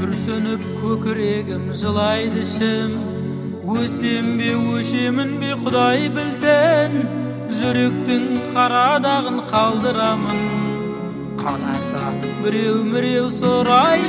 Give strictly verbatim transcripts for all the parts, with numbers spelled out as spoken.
күрсініп көкірегім жылайды ішім. Өсем бе өшемін бе Құдай білсін, жүректің қарадағын қалдырамын. Қаласа біреу-міреу сұрай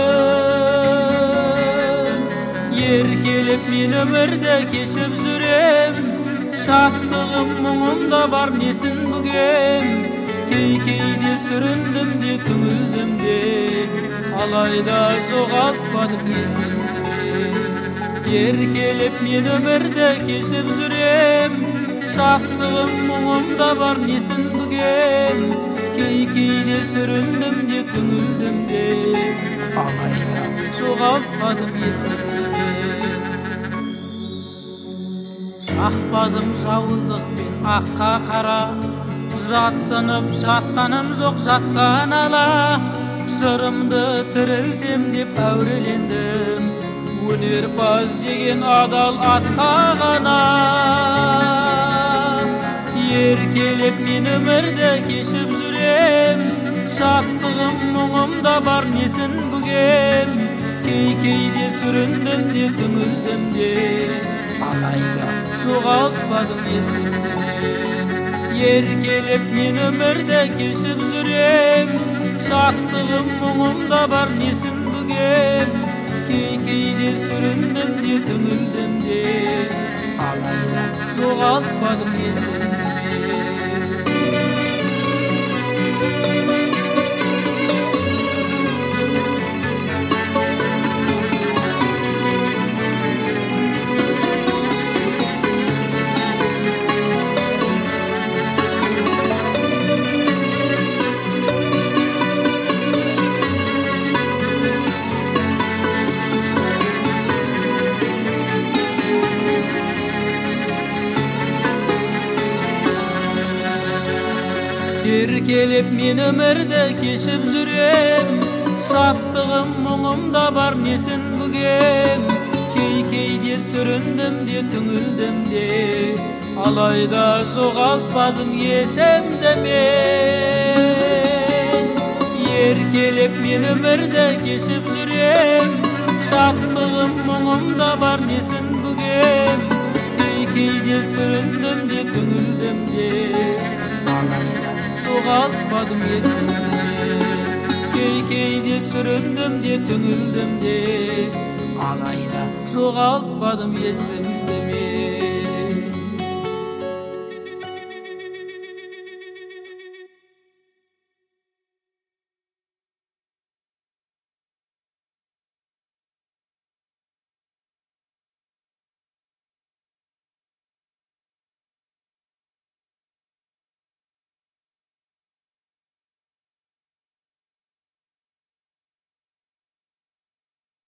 жүрсін. Еркелеп мен өмірді кешіп жүрем, шаттығым мұңымда бар несін бүгем. Кей-кейде сүріндім де түңілдім де, алайда жоғалтпадым есімді. Еркелеп мен өмірді кешіп жүрем, шаттығым мұңымда бар несін бүгем. Кей-кейде сүріндім де түңілдім де, алайда жоғалтпадым есімді. Жақпадым жауыздықпен аққа қара, жатсынып жатқаным жоқ жатқан ала. Жырымды тірілтем деп әурелендім, өнерпаз деген адал атқа ғана. Еркелеп мен өмірді кешіп жүрем, шаттығым мұңымда бар несін бүгем. Кей-кейде сүріндім де түңілдім де, алайда жоғалтпадым есімді. Еркелеп мен өмірді кешіп жүрем, шаттығым мұңымда бар несін бүгем. Кей-кейде сүріндім де түңілдім де, алайда жоғалтпадым есімді. Еркелеп мен өмірді кешіп жүрем, шаттығым мұңымда бар несін бүгем. Кей-кейде сүріндім де түңілдім де, алайда жоғалтпадым есімді мен. Еркелеп мен өмірді кешіп жүрем, шаттығым мұңымда бар несін бүгем. Кей-кейде сүріндім де түңілдім де, алайда жоғалтпадым есімді. Кей-кейде сүріндім де түңілдім де, алайда жоғалтпадым есімді.